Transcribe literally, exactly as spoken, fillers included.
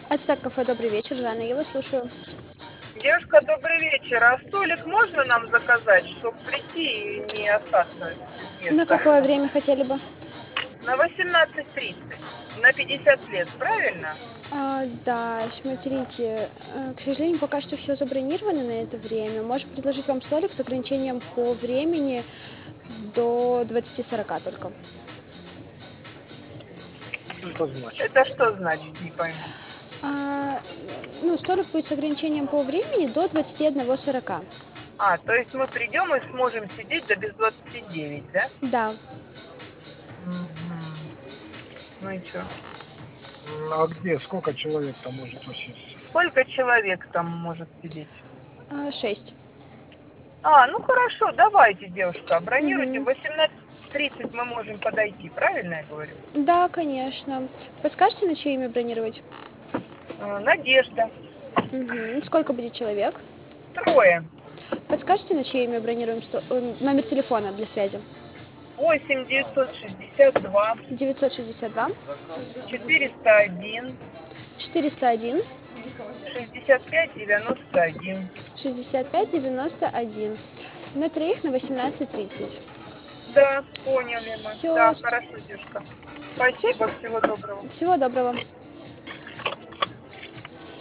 Ацтек кафе, добрый вечер, Жанна, я вас слушаю. Девушка, добрый вечер. А столик можно нам заказать, чтобы прийти и не остаться без На места? какое время хотели бы? На восемнадцать тридцать. На пятьдесят лет, правильно? А, да, смотрите, э, к сожалению, пока что все забронировано на это время. Можем предложить вам столик с ограничением по времени до двадцати сорока только. Что это значит? Это что значит, не пойму. А, ну, столик будет с ограничением по времени до двадцати одного сорока. А, то есть мы придем и сможем сидеть до без двадцати девяти, да? Да, Угу. Ну и что? М, А где, сколько человек там может усесть? Сколько человек там может сидеть? а, шесть. А, ну хорошо, давайте, девушка, бронируйте. В Мгм. восемнадцать тридцать мы можем подойти, правильно я говорю? Да, конечно. Подскажете, на чье имя бронировать? Э, Надежда. Мгм. Сколько будет человек? Трое. Подскажете, на чье имя бронируем сто- э, номер телефона для связи? Восемь девятьсот шестьдесят два девятьсот шестьдесят два четыреста один четыреста один шестьдесят пять девяносто один. шестьдесят пять девяносто один. На троих на восемнадцать тридцать. Да, поняли мы. Все, Да, хорошо, девушка. все, Спасибо, всего доброго. всего доброго.